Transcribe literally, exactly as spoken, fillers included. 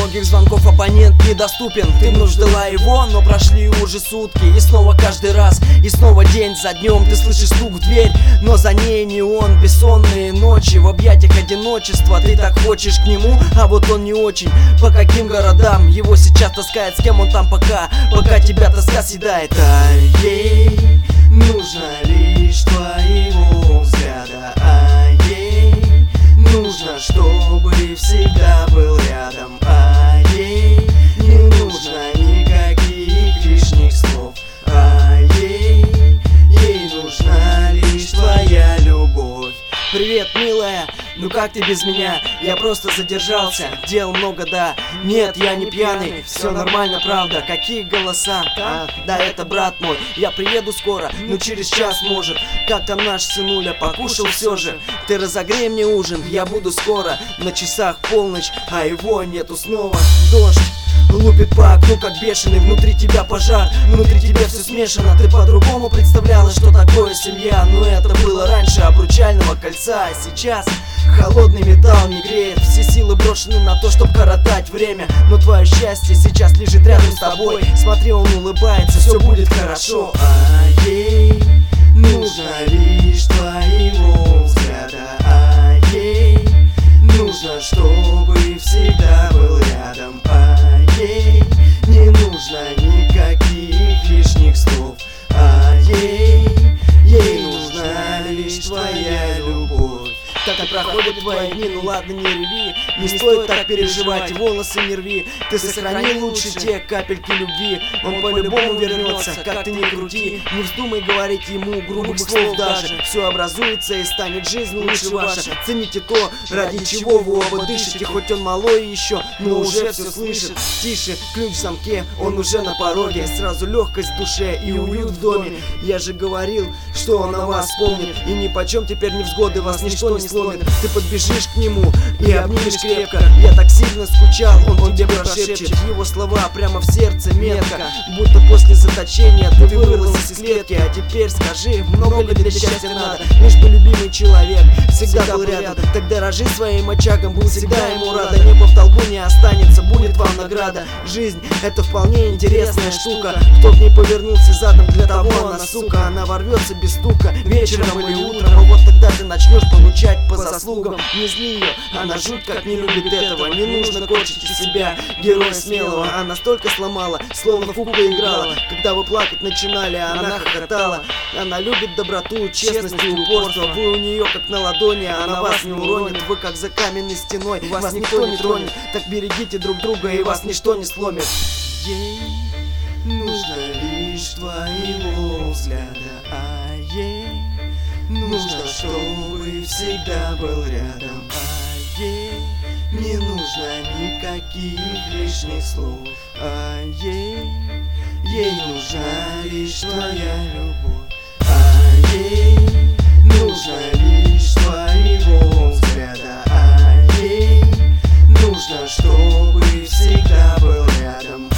многих звонков абонент недоступен. Ты вновь ждала его, но прошли уже сутки. И снова каждый раз, и снова день за днем ты слышишь стук в дверь, но за ней не он. Бессонные ночи в объятиях одиночества. Ты так хочешь к нему, а вот он не очень. По каким городам его сейчас таскает, с кем он там пока, пока тебя тоска съедает. А ей нужно лишь твоего взгляда, а ей нужно, чтобы всегда был рядом, а ей не нужно никаких лишних слов, а ей, ей нужна лишь твоя любовь. Привет, милая, ну как ты без меня? Я просто задержался, дел много, да. Нет, я не пьяный, все нормально, правда. Какие голоса? А, да, это брат мой. Я приеду скоро, ну через час может. Как там наш сынуля, покушал все же? Ты разогрей мне ужин, я буду скоро. На часах полночь, а его нету снова. Дождь лупит по окну как бешеный, внутри тебя пожар, внутри тебя все смешано. Ты по-другому представляла, что такое семья, но это было раньше обручального кольца, а сейчас холодный металл не греет. Все силы брошены на то, чтобы коротать время, но твое счастье сейчас лежит рядом с тобой. Смотри, он улыбается, все будет хорошо. А ей нужно лишь твоего взгляда, а ей нужно, чтобы всегда был рядом, а ей не нужно никаких лишних слов, а ей, ей нужна лишь твоя любовь. Так и проходят твои дни, ну ладно, не реви, не стоит так переживать, волосы не рви. Ты сохрани лучше те капельки любви, он по-любому вернется, как ты ни крути. Не вздумай говорить ему грубых слов даже, все образуется и станет жизнь лучше ваша. Цените то, ради чего вы оба дышите, хоть он малой еще, но уже все слышит. Тише, ключ в замке, он уже на пороге, сразу легкость в душе и уют в доме. Я же говорил, что он о вас помнит, и нипочем теперь невзгоды вас ничто не сломит. Ты подбежишь к нему и обнимешь крепко. Я так сильно скучал, он тебе прошепчет его слова прямо в сердце метко, будто после заточения ты вырвалась из клетки. А теперь скажи, много ли для счастья надо, лишь бы любимый человек всегда был рядом. Так дорожи своим очагом, был всегда ему рада. Небо в долгу не останется, будет вам награда. Жизнь — это вполне интересная штука, кто к ней повернулся задом, для того она сука. Она ворвется без стука вечером или утром, а вот тогда ты начнешь получать по заслугам. Не зли ее, она жуть как не любит этого. Не нужно корчить из себя героя смелого. Она столько сломала, словно в куклы играла. Когда вы плакать начинали, она хохотала. Она любит доброту, честность и упорство. Вы у нее как на ладони, она вас не уронит. Вы как за каменной стеной, вас никто не тронет. Так берегите друг друга, и вас ничто не сломит. Ей нужно лишь твоего взгляда, а ей нужно, чтобы всегда был рядом, а ей не нужно никаких лишних слов, а ей, ей нужна лишь твоя любовь, а ей нужно лишь твоего взгляда, а ей нужно, чтобы всегда был рядом.